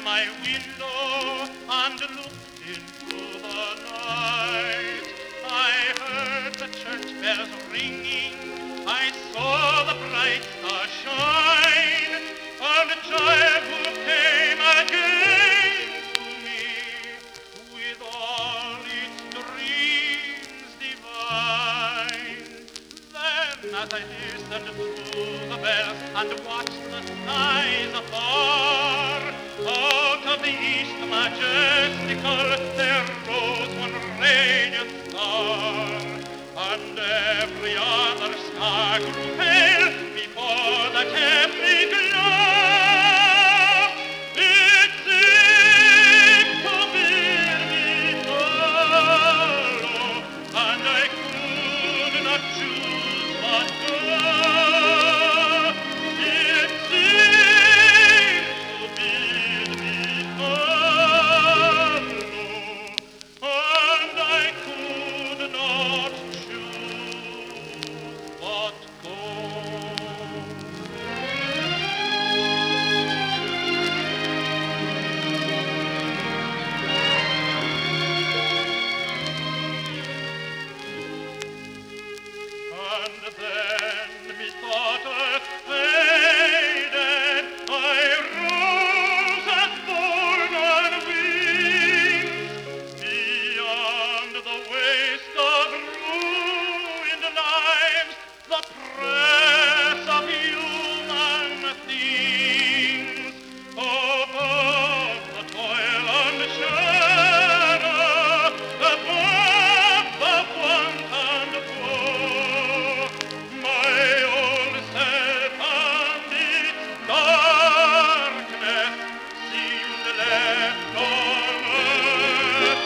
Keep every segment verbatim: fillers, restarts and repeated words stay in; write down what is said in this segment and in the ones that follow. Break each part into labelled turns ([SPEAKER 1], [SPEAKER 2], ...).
[SPEAKER 1] my window and looked into the night. I heard the church bells ringing, I saw the bright star shine, and childhood came again to me with all its dreams divine. Then as I listened to the bells and watched the skies afar, out of the east majestical there rose one radiant star, and every other star grew pale before that heavenly glow. It seemed to bid me follow, and I could not choose but go. It seemed to bid me follow, and I could not choose but go. And then methought earth faded, I rose as borne on wings, beyond the waste of ruined lives, the press of human things, above the toil and shadow, above the want and woe, my old self and its darkness seemed left on earth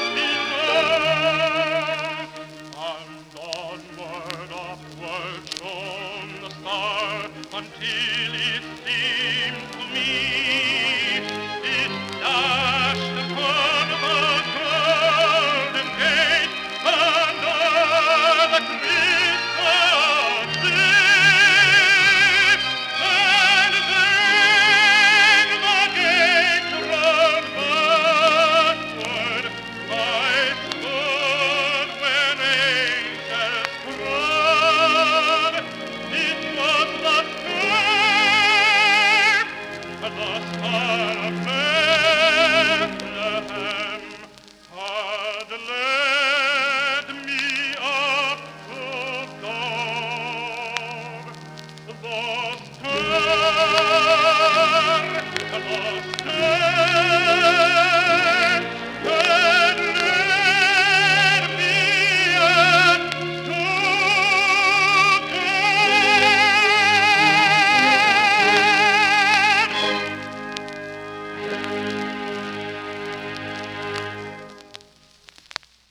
[SPEAKER 1] below. And onward, upward shone the star until it seemed to me